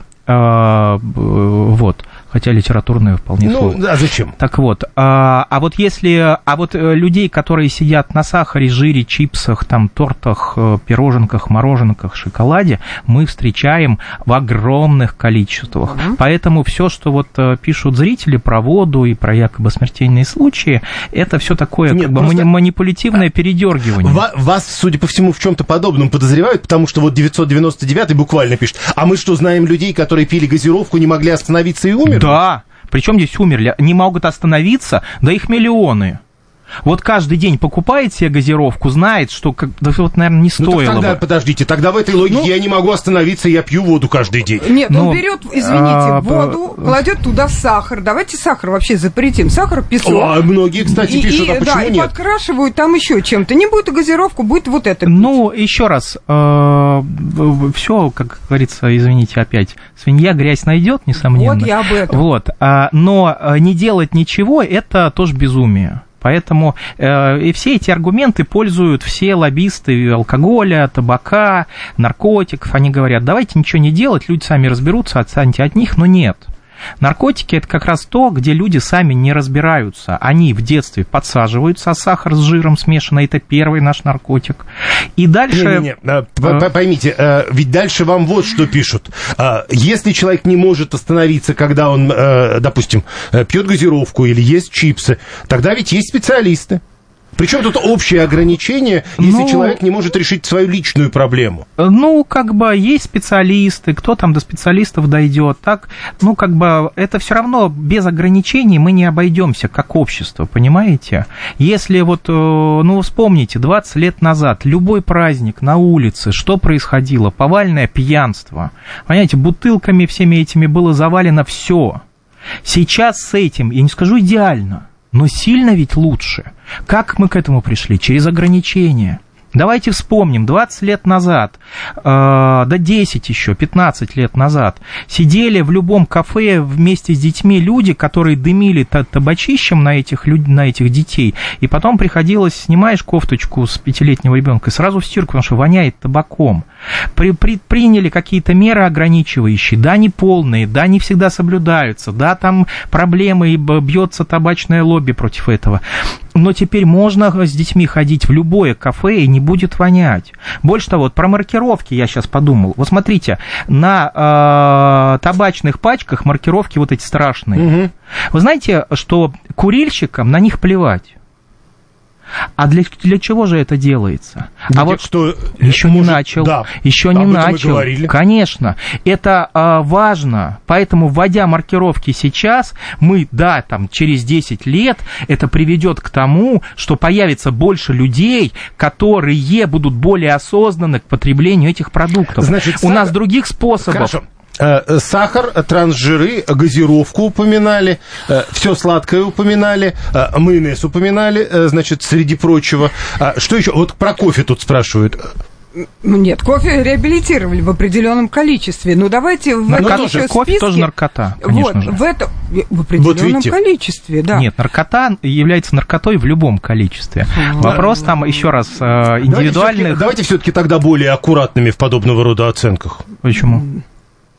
э, вот, хотя литературное вполне ну, слово. Ну, а зачем? Так вот, а, а вот если, а вот людей, которые сидят на сахаре, жире, чипсах, там, тортах, пироженках, мороженках, шоколаде, мы встречаем в огромных количествах. Uh-huh. Поэтому все, что вот пишут зрители про воду и про якобы смертельные случаи, это все такое Нет, как бы просто... манипулятивное передергивание. Вас, судя по всему, в чем-то подобном подозревают, потому что вот девятьсот девяносто девятый буквально пишет, а мы что, знаем людей, которые пили газировку, не могли остановиться и умерли? Да, причем здесь умерли, не могут остановиться, да их миллионы. Вот каждый день покупает себе газировку, знает, что как, да, вот, наверное, не стоило ну, тогда, бы. Подождите, тогда в этой логике ну, я не могу остановиться, я пью воду каждый день. Нет, Но, он берет, извините, а, воду, а, кладет туда сахар. Давайте сахар вообще запретим. Сахар, песок. А многие, кстати, и, пишут, и, а почему да, нет? И подкрашивают там еще чем-то. Не будет газировку, будет вот это. Ну, еще раз, э, все, как говорится, извините, опять, свинья грязь найдет, несомненно. Вот я об этом. Вот, а, но не делать ничего, это тоже безумие. Поэтому э, и все эти аргументы пользуют все лоббисты алкоголя, табака, наркотиков. Они говорят, давайте ничего не делать, люди сами разберутся, отстаньте от них, но нет. Наркотики – это как раз то, где люди сами не разбираются. Они в детстве подсаживаются, а сахар с жиром смешанный – это первый наш наркотик. И дальше… Не, не, не. Поймите, ведь дальше вам вот что пишут. Если человек не может остановиться, когда он, допустим, пьет газировку или ест чипсы, тогда ведь есть специалисты. Причем тут общее ограничение, если ну, человек не может решить свою личную проблему? Ну, как бы есть специалисты, кто там до специалистов дойдет, так, ну, как бы это все равно без ограничений мы не обойдемся как общество, понимаете? Если вот, ну, вспомните, двадцать лет назад любой праздник на улице, что происходило? Повальное пьянство, понимаете, бутылками всеми этими было завалено все. Сейчас с этим, я не скажу идеально, но сильно ведь лучше. Как мы к этому пришли? Через ограничения. Давайте вспомним, двадцать лет назад, э, да десять еще, пятнадцать лет назад, сидели в любом кафе вместе с детьми люди, которые дымили табачищем на этих, на этих детей, и потом приходилось, снимаешь кофточку с пятилетнего ребенка и сразу в стирку, потому что воняет табаком. При, при, приняли какие-то меры ограничивающие, да, не полные, да, не всегда соблюдаются, да, там проблемы, и бьется табачное лобби против этого. Но теперь можно с детьми ходить в любое кафе и не будет вонять. Больше того, вот про маркировки я сейчас подумал. Вот смотрите, на э, табачных пачках маркировки вот эти страшные. Угу. Вы знаете, что курильщикам на них плевать. А для, для чего же это делается? Для а вот что еще может, не начал, да, еще не начал. Конечно, это а, важно. Поэтому, вводя маркировки сейчас, мы, да, там через десять лет это приведет к тому, что появится больше людей, которые будут более осознанны к потреблению этих продуктов. Значит, у сахар... нас других способов. Хорошо. Сахар, трансжиры, газировку упоминали, все сладкое упоминали, майонез упоминали, значит, среди прочего. Что еще? Вот про кофе тут спрашивают. Нет, кофе реабилитировали в определенном количестве. Ну, давайте в этом тоже, еще кофе списке... тоже наркота, конечно вот, же. В, этом, в определенном вот количестве, да. Нет, наркота является наркотой в любом количестве. А, Вопрос да. там, еще раз, индивидуальных... Давайте, давайте все-таки тогда более аккуратными в подобного рода оценках. Почему?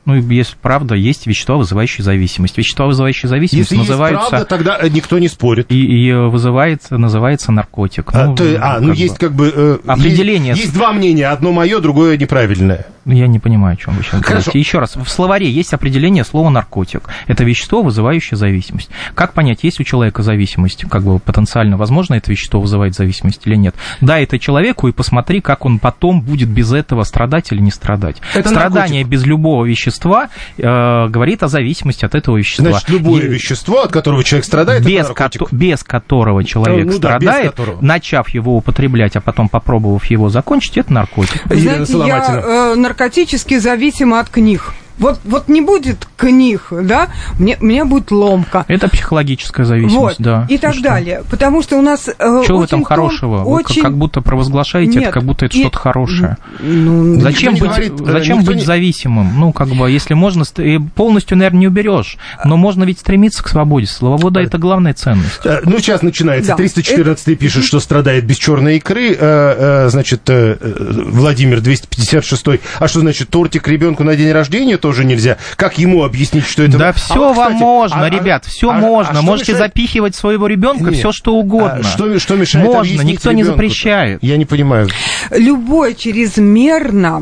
Ну, если правда, есть вещества, вызывающие зависимость. Вещества, вызывающие зависимость, если называются... Если есть правда, тогда никто не спорит. И, и вызывается, называется наркотик. А, ну, то, а ну, есть бы, как бы... Э, определение... Есть, есть два мнения. Одно мое, другое неправильное. Я не понимаю, о чем вы сейчас говорите. Еще раз, в словаре есть определение слова наркотик. Это вещество, вызывающее зависимость. Как понять, есть у человека зависимость, как бы потенциально возможно это вещество вызывает зависимость или нет? Дай это человеку и посмотри, как он потом будет без этого страдать или не страдать. Это Страдание наркотик. Без любого вещества э, говорит о зависимости от этого вещества. Значит, любое и... вещество, от которого человек страдает, без это наркотик. Ко- без которого человек ну, страдает, да, которого. Начав его употреблять, а потом попробовав его закончить, это наркотик. Знаете, я э, наркотически зависима от книг. Вот, вот не будет книг, да, мне, мне будет ломка. Это психологическая зависимость, вот, да. И так и далее. Что? Потому что у нас... Э, что в этом хорошего? Вы очень... как будто провозглашаете, Нет, это, как будто это и... что-то хорошее. Ну, зачем быть, говорит, зачем быть не... зависимым? Ну, как бы, если можно, полностью, наверное, не уберешь, но можно ведь стремиться к свободе. Свобода – это главная ценность. Ну, сейчас начинается. Да. триста четырнадцатый это... пишет, что страдает без черной икры. Значит, Владимир двести пятьдесят шестой. А что значит тортик ребенку на день рождения? Тоже нельзя. Как ему объяснить, что это... Да все а, вам кстати, можно, а, ребят, все а, можно. А Можете мешает... запихивать своего ребенка все что угодно. А, что, что мешает можно, никто не запрещает. Я не понимаю. Любое чрезмерно,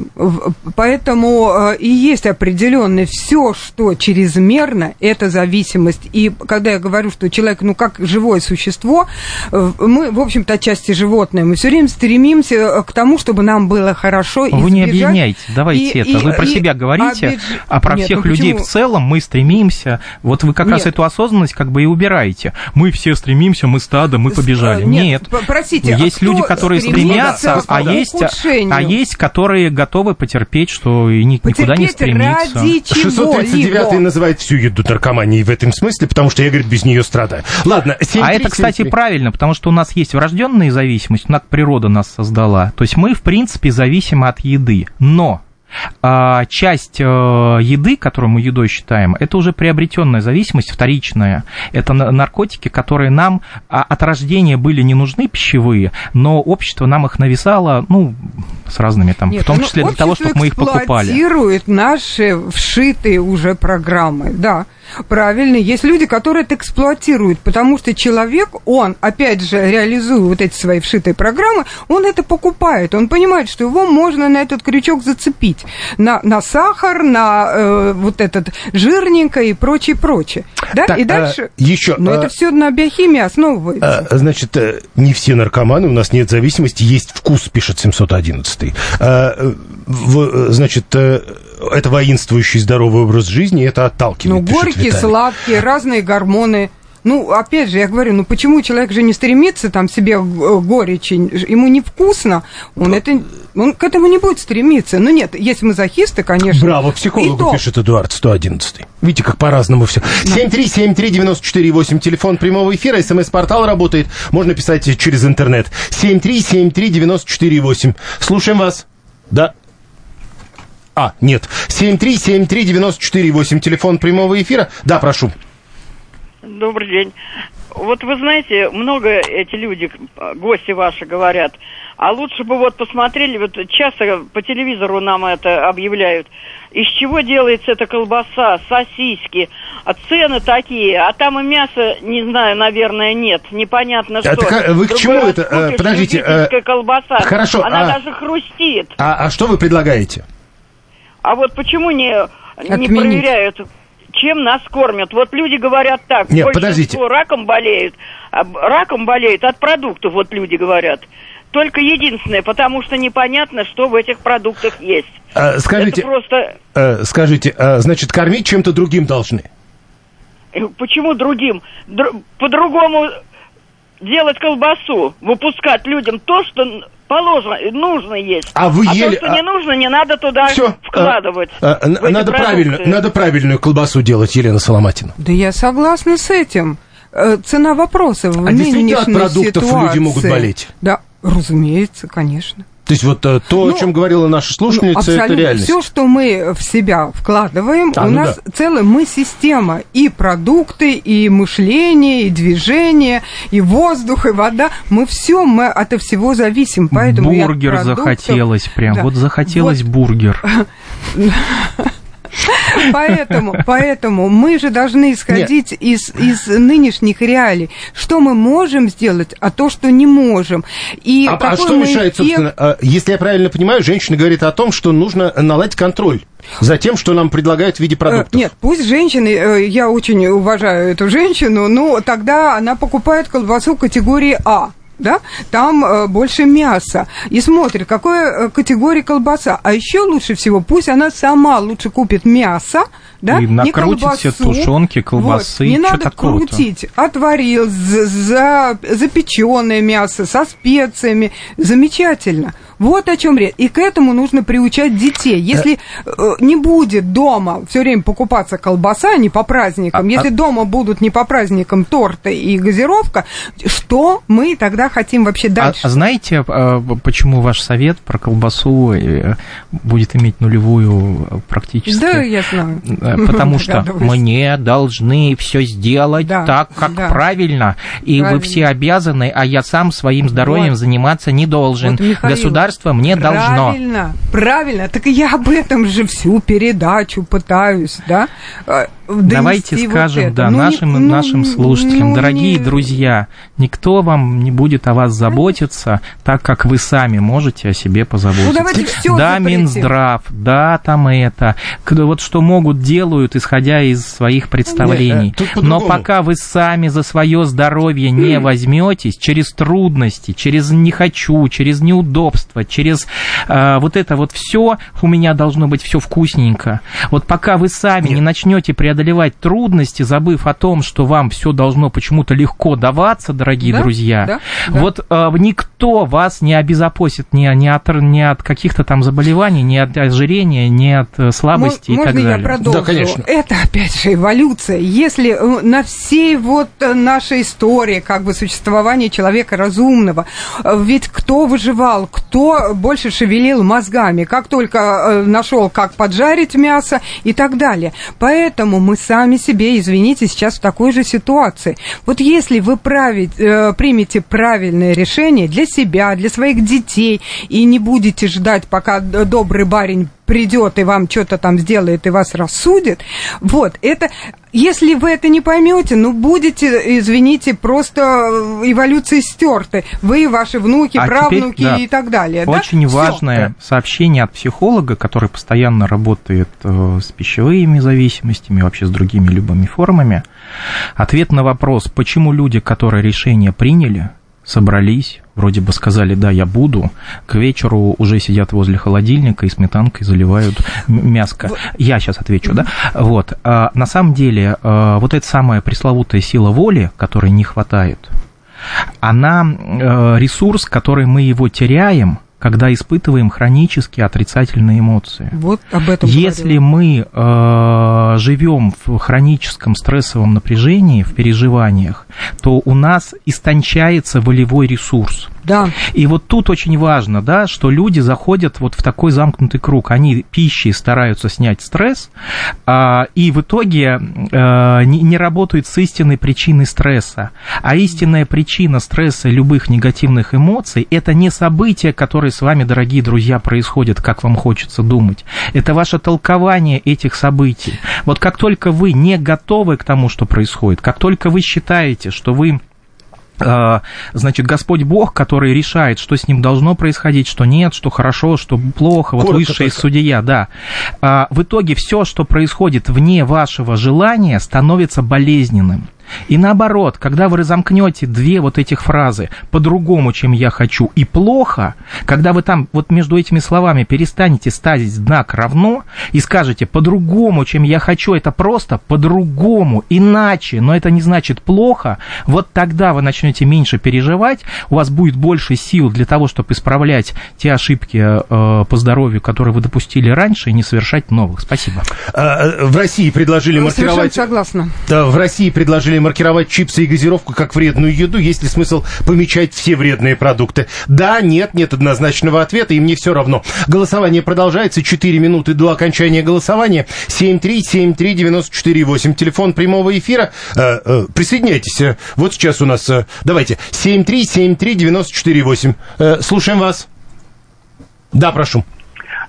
поэтому и есть определенное все, что чрезмерно, это зависимость. И когда я говорю, что человек, ну как живое существо, мы, в общем-то, отчасти животные, мы все время стремимся к тому, чтобы нам было хорошо. Вы не объединяйте, давайте и, это. И, Вы про и, себя говорите. Объедж... А про Нет, всех ну людей в целом мы стремимся, вот вы как Нет. раз эту осознанность как бы и убираете. Мы все стремимся, мы стадо, мы побежали. Нет, Нет. Простите, есть а люди, которые стремятся, а есть, а есть, которые готовы потерпеть, что и ни, никуда не стремиться. шестьсот тридцать девятый называет всю еду наркоманией в этом смысле, потому что я, говорит, без нее страдаю. Ладно, семь, а три, это, кстати, семь, три. Правильно, потому что у нас есть врожденная зависимость, у нас природа нас создала. То есть мы, в принципе, зависимы от еды. Но А часть э, еды, которую мы едой считаем, это уже приобретенная зависимость, вторичная. Это наркотики, которые нам а, от рождения были не нужны, пищевые, но общество нам их навязало, ну, с разными там, Нет, в том числе для того, чтобы мы их покупали. Эксплуатирует наши вшитые уже программы, да. Правильно, есть люди, которые это эксплуатируют, потому что человек, он, опять же, реализуя вот эти свои вшитые программы, он это покупает, он понимает, что его можно на этот крючок зацепить, на, на сахар, на э, вот этот жирненькое и прочее, прочее. Да? Так, и дальше, а, еще, но а, это все на биохимии основывается. А, значит, не все наркоманы, у нас нет зависимости, есть вкус, пишет семьсот одиннадцатый. А, в, значит, это воинствующий здоровый образ жизни, это отталкивает. Ну, горькие, Виталий. Сладкие, разные гормоны. Ну, опять же, я говорю, ну почему человек же не стремится там себе горечь, ему невкусно, он, это, он к этому не будет стремиться. Ну нет, есть мазохисты, конечно. Браво, психологу пишет Эдуард, сто одиннадцатый. Видите, как по-разному все. семь три семь три девять четыре восемь, телефон прямого эфира, смс-портал работает, можно писать через интернет. семь три семь три девять четыре восемь. Слушаем вас. Да. А, нет. семь три семь три девять четыре восемь, телефон прямого эфира. Да, прошу. Добрый день. Вот вы знаете, много эти люди, гости ваши, говорят, а лучше бы вот посмотрели, вот часто по телевизору нам это объявляют, из чего делается эта колбаса, сосиски, а цены такие, а там и мяса, не знаю, наверное, нет, непонятно что. А так, вы к чему это? Купишь, подождите. Любительская колбаса, хорошо, она а... даже хрустит. А, а что вы предлагаете? А вот почему не, не проверяют, чем нас кормят? Вот люди говорят так, Нет, подождите. раком болеют, раком болеют от продуктов, вот люди говорят. Только единственное, потому что непонятно, что в этих продуктах есть. А, скажите, Это просто... а, скажите, а, значит, кормить чем-то другим должны? Почему другим? Дру... По-другому делать колбасу, выпускать людям то, что... положено, нужно есть. А вы а ели... то, что не нужно, не надо туда Всё. вкладывать. А, а, надо, правильно, надо правильную колбасу делать, Елена Соломатина. Да я согласна с этим. Цена вопроса в а нынешней от продуктов ситуации. Люди могут болеть? Да, разумеется, конечно. То есть вот то, ну, о чем говорила наша слушательница, ну, это реальность. Все, что мы в себя вкладываем, а, у ну нас да. целая мы система. И продукты, и мышление, и движение, и воздух, и вода. Мы все, мы от всего зависим. Поэтому бургер продуктов... захотелось прям. Да. Вот захотелось вот. бургер. Поэтому, поэтому мы же должны исходить из, из нынешних реалий. Что мы можем сделать, а то, что не можем. И а, а что мешает, эффект... собственно, если я правильно понимаю, женщина говорит о том, что нужно наладить контроль за тем, что нам предлагают в виде продуктов. Нет, пусть женщины, я очень уважаю эту женщину, но тогда она покупает колбасу категории А. Да? Там э, больше мяса. И смотрит, какой э, категории колбаса. А еще лучше всего, пусть она сама лучше купит мясо, да? И накрутит все тушенки, колбасы. Вот. Не надо крутить. Отварил, за, запеченное мясо со специями. Замечательно. Вот о чем речь. И к этому нужно приучать детей. Если э, не будет дома все время покупаться колбаса, не по праздникам, а, если а... дома будут не по праздникам торты и газировка, что мы тогда хотим вообще дальше? А, а знаете, почему ваш совет про колбасу будет иметь нулевую практически? Да, я знаю. Потому что мне должны все сделать так, как правильно, и вы все обязаны, а я сам своим здоровьем заниматься не должен. Государство мне должно. Правильно, правильно. Так я об этом же всю передачу пытаюсь, да? Давайте скажем, вот да, ну, нашим, ну, нашим слушателям, ну, дорогие не... друзья, никто вам не будет о вас заботиться, так как вы сами можете о себе позаботиться. Ну, давайте все да, запретим. Минздрав, да, там это, вот что могут, делают, исходя из своих представлений. Нет, но пока вы сами за свое здоровье не возьметесь, через трудности, через не хочу, через неудобства, через э, вот это вот все, у меня должно быть все вкусненько. Вот пока вы сами Нет. не начнете преодолевать трудности, забыв о том, что вам все должно почему-то легко даваться, дорогие да? друзья, да? Да. вот э, никто вас не обезопасит ни, ни, от, ни от каких-то там заболеваний, ни от ожирения, ни от слабости М- и так далее. Можно я продолжу? Да, конечно. Это, опять же, эволюция. Если на всей вот нашей истории как бы существования человека разумного, ведь кто выживал, кто больше шевелил мозгами, как только нашел, как поджарить мясо и так далее. Поэтому мы сами себе, извините, сейчас в такой же ситуации. Вот если вы править, э, примете правильное решение для себя, для своих детей, и не будете ждать, пока добрый барин придет и вам что-то там сделает и вас рассудит, вот, это... Если вы это не поймете, ну, будете, извините, просто эволюцией стерты. Вы, ваши внуки, а правнуки теперь, да, и так далее. Очень да? важное Всё. сообщение от психолога, который постоянно работает с пищевыми зависимостями, вообще с другими любыми формами. Ответ на вопрос, почему люди, которые решение приняли, собрались, вроде бы сказали, да, я буду, к вечеру уже сидят возле холодильника и сметанкой заливают мяско. Я сейчас отвечу, да? Вот. А на самом деле, вот эта самая пресловутая сила воли, которой не хватает, она ресурс, который мы его теряем, когда испытываем хронические отрицательные эмоции. Вот об этом Если говорю. мы э, живем в хроническом стрессовом напряжении, в переживаниях, то у нас истончается волевой ресурс. Да. И вот тут очень важно, да, что люди заходят вот в такой замкнутый круг. Они пищей стараются снять стресс, а, и в итоге а, не, не работают с истинной причиной стресса. А истинная причина стресса и любых негативных эмоций – это не события, которые с вами, дорогие друзья, происходят, как вам хочется думать. Это ваше толкование этих событий. Вот как только вы не готовы к тому, что происходит, как только вы считаете, что вы... значит, Господь Бог, который решает, что с ним должно происходить, что нет, что хорошо, что плохо, вот высший судья, да. В итоге все, что происходит вне вашего желания, становится болезненным. И наоборот, когда вы разомкнете две вот этих фразы по-другому, чем я хочу, и плохо, когда вы там вот между этими словами перестанете ставить знак равно и скажете по-другому, чем я хочу, это просто по-другому, иначе, но это не значит плохо, вот тогда вы начнете меньше переживать, у вас будет больше сил для того, чтобы исправлять те ошибки э, по здоровью, которые вы допустили раньше, и не совершать новых. Спасибо. В России предложили маркировать... Совершенно согласна. Да, в России предложили маркировать чипсы и газировку как вредную еду, есть ли смысл помечать все вредные продукты? Да, нет, нет однозначного ответа, и мне все равно. Голосование продолжается, четыре минуты до окончания голосования. семь три семь три девяносто четыре восемь, телефон прямого эфира. Э, э, присоединяйтесь, вот сейчас у нас, э, давайте, семь три семь три девяносто четыре восемь. Э, слушаем вас. Да, прошу.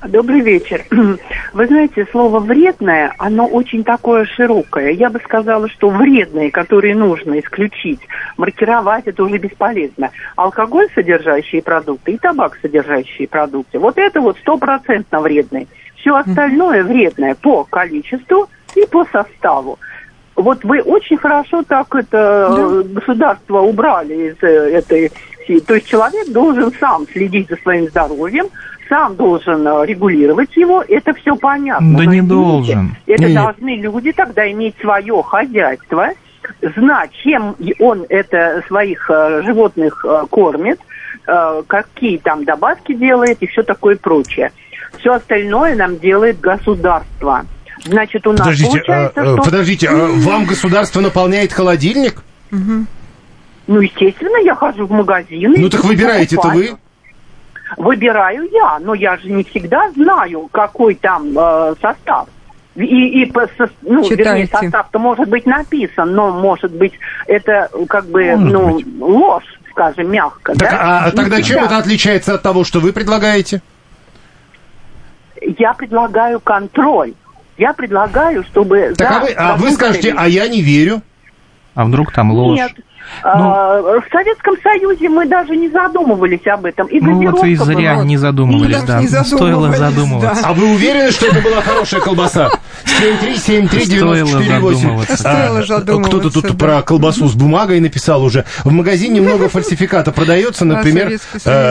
Добрый вечер. Вы знаете, слово «вредное», оно очень такое широкое. Я бы сказала, что вредные, которые нужно исключить, маркировать, это уже бесполезно. Алкоголь содержащие продукты и табак содержащие продукты, вот это вот стопроцентно вредные. Все остальное вредное по количеству и по составу. Вот вы очень хорошо так это да. государство убрали из этой... То есть человек должен сам следить за своим здоровьем, сам должен регулировать его, это все понятно. Да но не извините, должен. Это Нет. должны люди тогда иметь свое хозяйство, знать, чем он это своих э, животных э, кормит, э, какие там добавки делает и все такое прочее. Все остальное нам делает государство. Значит, у нас подождите, получается, а, что... Подождите, а вам государство наполняет холодильник? Угу. Ну, естественно, я хожу в магазин. Ну, так выбираете-то вы? Выбираю я, но я же не всегда знаю, какой там э, состав. И, и со, ну, вернее, состав-то может быть написан, но, может быть, это как бы, может ну, быть. ложь, скажем, мягко. Так, да? А, а тогда всегда. чем это отличается от того, что вы предлагаете? Я предлагаю контроль. Я предлагаю, чтобы... Так, да, а, вы, а вы скажете, а я не верю? А вдруг там ложь? Нет. Ну, а, в Советском Союзе мы даже не задумывались об этом. И ну вот и зря была. не задумывались, И да. не задумывались, Стоило задумываться. да. А вы уверены, что это была хорошая колбаса? семь три семь три девяносто четыре восемь. Стоило задумываться. Кто-то тут да. про колбасу с бумагой написал уже. В магазине много фальсификата продается. Например, э,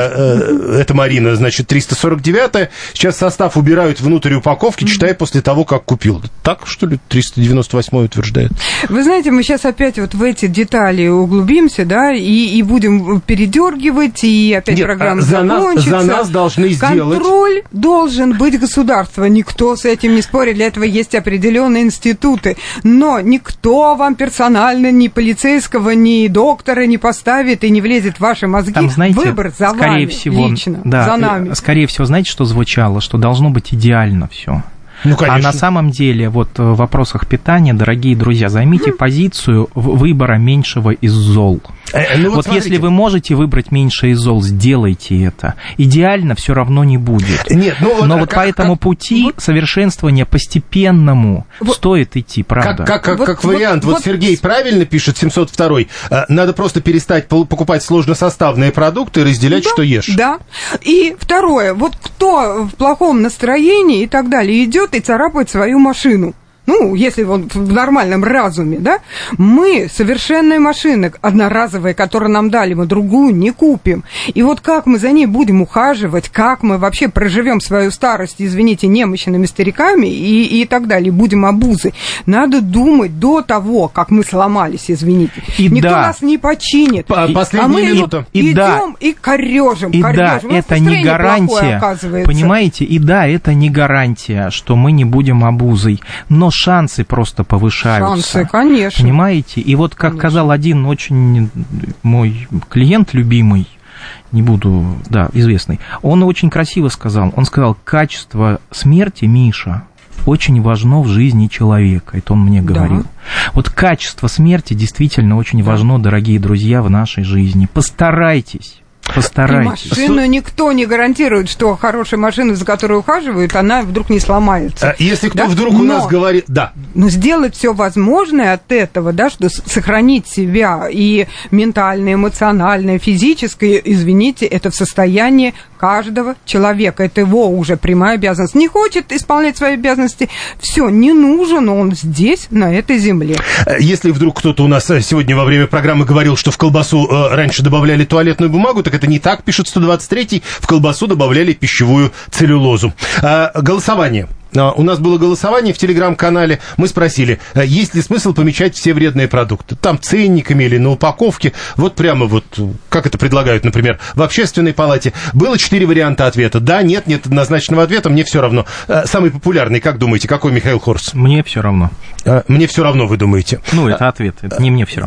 э, это Марина, значит, триста сорок девятая. Сейчас состав убирают внутрь упаковки, читая после того, как купил. Так, что ли, триста девяносто восьмой утверждает? Вы знаете, мы сейчас опять вот в эти детали углубимся, да, и, и будем передергивать, и опять Нет, программа за нас, закончится. за нас должны сделать... Контроль должен быть государство. Никто с этим не спорит. Для этого есть определенные институты. Но никто вам персонально, ни полицейского, ни доктора не поставит и не влезет в ваши мозги. Там, знаете, выбор за скорее вами всего, лично, да, за нами. Скорее всего, знаете, что звучало? Что должно быть идеально все. Ну, конечно. А на самом деле, вот в вопросах питания, дорогие друзья, займите mm. позицию выбора меньшего из зол. Э, ну, вот вот если вы можете выбрать меньше из зол, сделайте это. Идеально все равно не будет. Нет, ну, вот, Но а вот как, по этому как, пути вот, совершенствования постепенному вот, стоит идти, правда. Как, как, как, вот, как вариант, вот, вот Сергей правильно пишет, семьсот второй, надо просто перестать покупать сложносоставные продукты и разделять, да, что ешь. Да. И второе, вот кто в плохом настроении и так далее идет и царапает свою машину. Ну, если он в нормальном разуме, да, мы совершенные машины, одноразовые, которые нам дали, мы другую не купим. И вот как мы за ней будем ухаживать, как мы вообще проживем свою старость, извините, немощными стариками и, и так далее, будем обузой. Надо думать до того, как мы сломались, извините. И Никто да. нас не починит. По- последняя а мы минута. идем И да. и корежим, И корежим. да, Ну, это не гарантия, плохое, понимаете, и да, это не гарантия, что мы не будем обузой, но шансы просто повышаются. Шансы, конечно. Понимаете? И вот, как Конечно. сказал один очень мой клиент любимый, не буду, да, известный, он очень красиво сказал, он сказал, качество смерти, Миша, очень важно в жизни человека, это он мне говорил. Да. Вот качество смерти действительно очень важно, дорогие друзья, в нашей жизни. Постарайтесь. Постарайтесь. И машину никто не гарантирует, что хорошая машина, за которой ухаживают, она вдруг не сломается. Если кто да? вдруг но, у нас говорит... Да. Но сделать все возможное от этого, да, что сохранить себя и ментальное, эмоциональное, физическое, извините, это в состоянии каждого человека. Это его уже прямая обязанность. Не хочет исполнять свои обязанности, все, не нужен он здесь, на этой земле. Если вдруг кто-то у нас сегодня во время программы говорил, что в колбасу раньше добавляли туалетную бумагу, так это не так, пишет сто двадцать третий, в колбасу добавляли пищевую целлюлозу. А, голосование. А, у нас было голосование в телеграм-канале, мы спросили, есть ли смысл помечать все вредные продукты, там ценниками или на упаковке, вот прямо вот, как это предлагают, например, в общественной палате. Было четыре варианта ответа, да, нет, нет однозначного ответа, мне все равно. А, самый популярный, как думаете, какой, Михаил Хорс? Мне все равно. А, мне все равно, вы думаете? Ну, это ответ, это не мне все равно.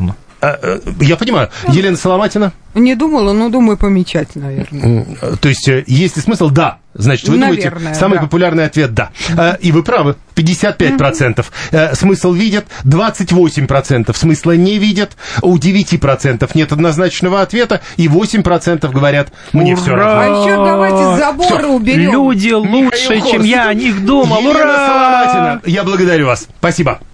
Я понимаю. Елена Соломатина? Не думала, но думаю, помечать, наверное. То есть, есть ли смысл? Да. Значит, вы Наверное, думаете, самый да. популярный ответ «да». И вы правы, пятьдесят пять процентов. Смысл видят, двадцать восемь процентов смысла не видят, у девять процентов нет однозначного ответа, и восемь процентов говорят «мне Ура! все равно». А еще давайте заборы Всё. уберем. Люди лучше, Михаил чем Корс. я о них думал. Елена Ура! Соломатина, я благодарю вас. Спасибо.